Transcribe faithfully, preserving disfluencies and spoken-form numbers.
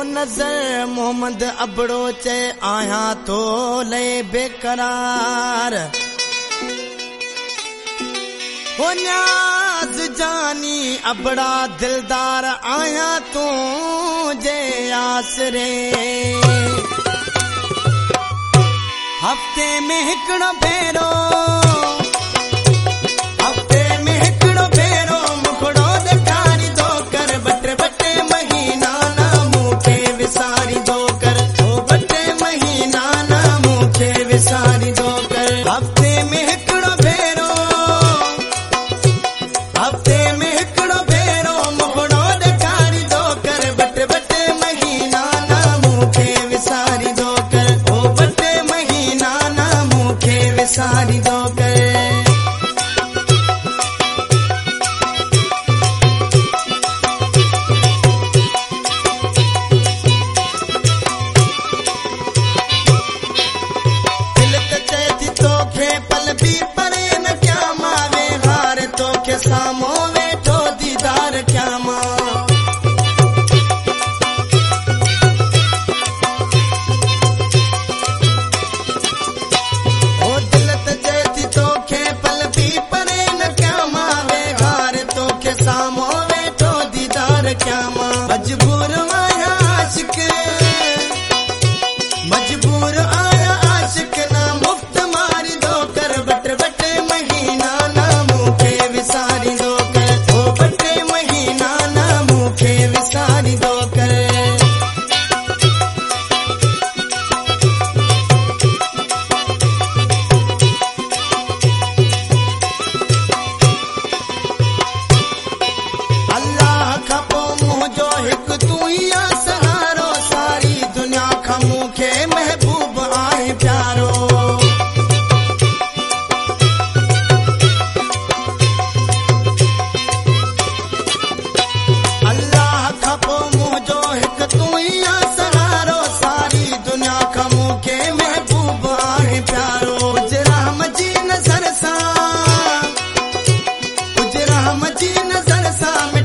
नज़र मोहम्मद अबड़ो चे आया तो ले बेकरार ओ न्याज जानी अबड़ा दिलदार आया तू जे आसरे हफ्ते में हिकड़ो भेरो हफ्ते में हिकड़ो भेरो मुखड़ो देखारी दो कर बटे बटे महीना ना मुखे विसारी दो कर ओ बटे महीना ना मुखे विसारी दो कर हफ्ते में हिकड़ो भेरो हफ्ते में हिकड़ो भेरो मुखड़ो देखारी दो कर बटे बटे महीना ना मुखे विसारी दो कर ओ बटे महीना ना मुखे विसारी दो कर पल भी परे न क्या मावे हार तो के सामो वेठो दीदार क्या मां ओ दिल तजती तो के पल भी परे न क्या मावे हार तो के सामो वेठो दीदार क्या मां मजबूर आया आशिक मजबूर आया आशिक ना मुफ्त मारी दो कर बटे बटे महीना ना मुखे विसारी दो कर ओ बटे महीना ना मुखे विसारी दो कर अल्लाह खपो मुझो हिक तू ही सहारो सारी दुनिया खा मुखे महबूब आए प्यारो अल्लाह खपो मुझो हिक तू ही सहारो सारी दुनिया खा मुखे महबूब आए प्यारो उजराम जी नजर सा उजराम जी नजर सा